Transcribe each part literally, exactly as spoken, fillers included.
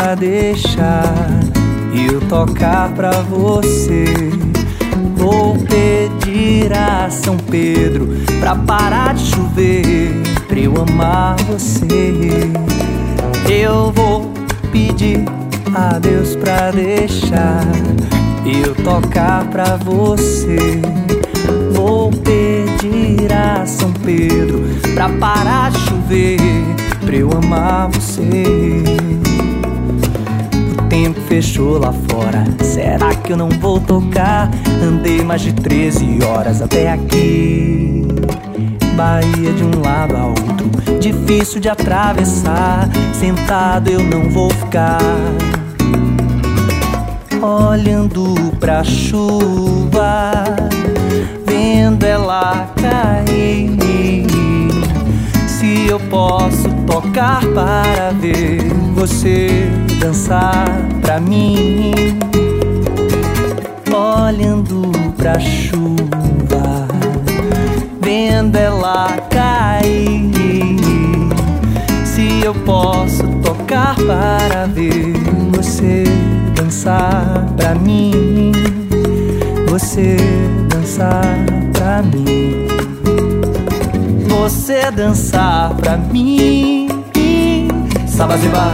pra deixar eu tocar pra você. Vou pedir a São Pedro pra parar de chover, pra eu amar você. Eu vou pedir a Deus pra deixar eu tocar pra você. Vou pedir a São Pedro pra parar de chover, pra eu amar você. O tempo fechou lá fora, será que eu não vou tocar? Andei mais de treze horas até aqui. Bahia de um lado a outro, difícil de atravessar. Sentado eu não vou ficar, olhando pra chuva, vendo ela cair. Se eu posso tocar para ver você dançar pra mim, olhando pra chuva, vendo ela cair. Se eu posso tocar para ver você dançar pra mim, você dançar pra mim, você dançar pra mim. Sabazeba,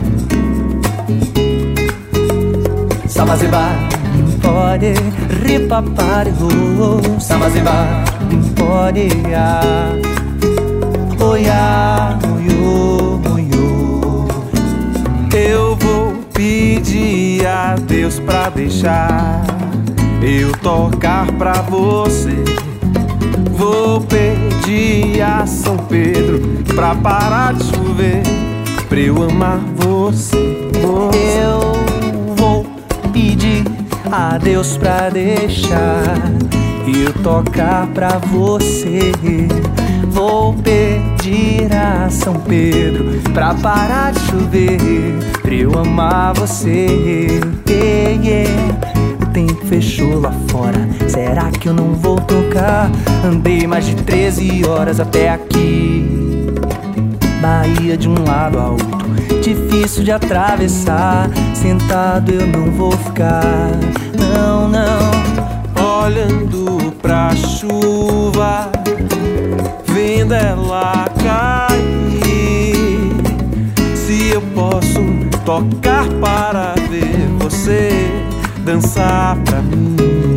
Sabazeba, pode ripapare, oh, Sabazeba, pode ya, oh ya, oh yo. Eu vou pedir a Deus pra deixar eu tocar pra você. Vou pedir a São Pedro pra parar de chover, pra eu amar você, você. Eu vou pedir a Deus pra deixar eu tocar pra você. Vou pedir a São Pedro pra parar de chover, pra eu amar você. Yeah, yeah. O tempo fechou lá fora, será que eu não vou tocar? Andei mais de treze horas até aqui. Bahia de um lado a outro, difícil de atravessar. Sentado eu não vou ficar, não, não. Olhando pra chuva, vendo ela cair. Se eu posso tocar para ver você dançar pra mim,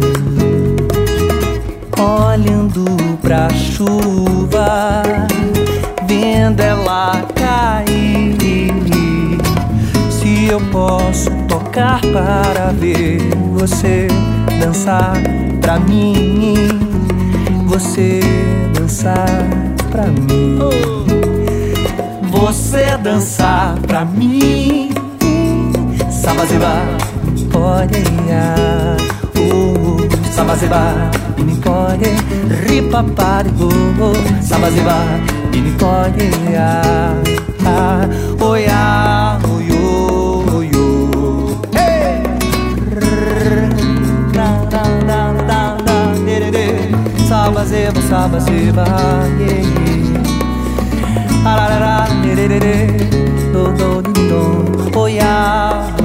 olhando pra chuva, vendo ela cair. Se eu posso tocar para ver você dançar pra mim, você dançar pra mim, você dançar pra mim. Sabazeba, pode ya, oh, Sabazeba, me pode ripapare, oh, Sabazeba, me pode ya, ah, oh ya, oh yo, oh yo. Hey! Sabazeba, Sabazeba, yeah, yeah. Ararara, do do do do, oh ya.